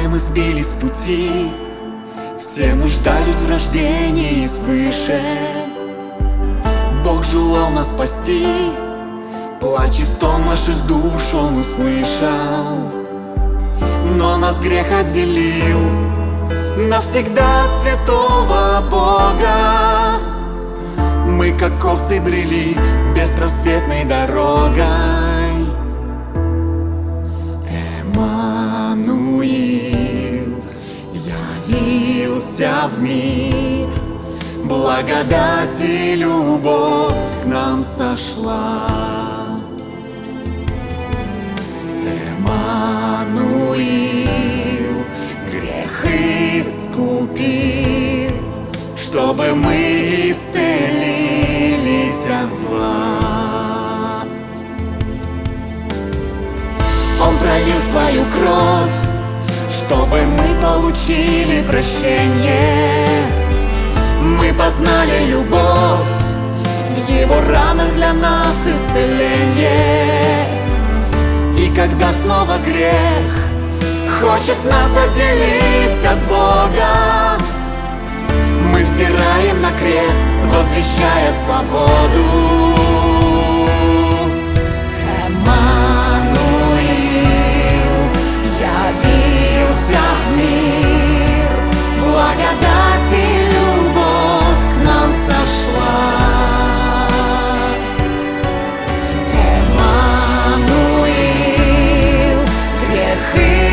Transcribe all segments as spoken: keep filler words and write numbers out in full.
Все мы сбились с пути, все нуждались в рождении свыше. Бог желал нас спасти, плач и стон наших душ Он услышал. Но нас грех отделил навсегда от святого Бога. Мы, как овцы, брели беспросветной дорогой. Эммануил явился в мир, благодать и любовь к нам сошла. Эммануил грех искупил, чтобы мы исцелились от зла. Он пролил свою кровь, чтобы мы получили прощение. Мы познали любовь, в Его ранах для нас исцеление. И когда снова грех хочет нас отделить от Бога, мы взираем на крест, возвещая свободу. Эммануил явился в мир, благодать и любовь к нам сошла. Эммануил грех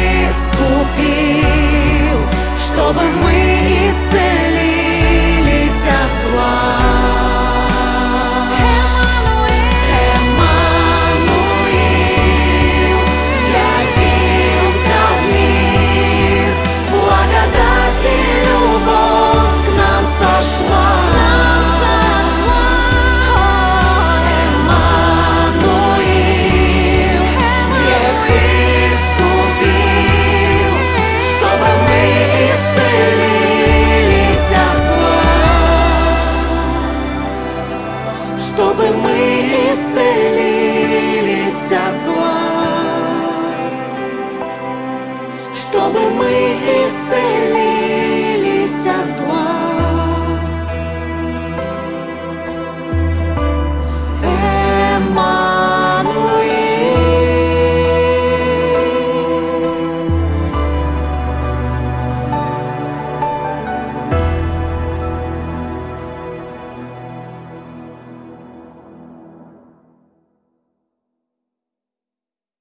искупил, чтобы мы исцелились от зла. Эммануил явился в мир, благодать и любовь к нам сошла. Эммануил грех искупил, чтобы мы исцелились от зла. Чтобы мы исцелились от зла. Чтобы мы исцелились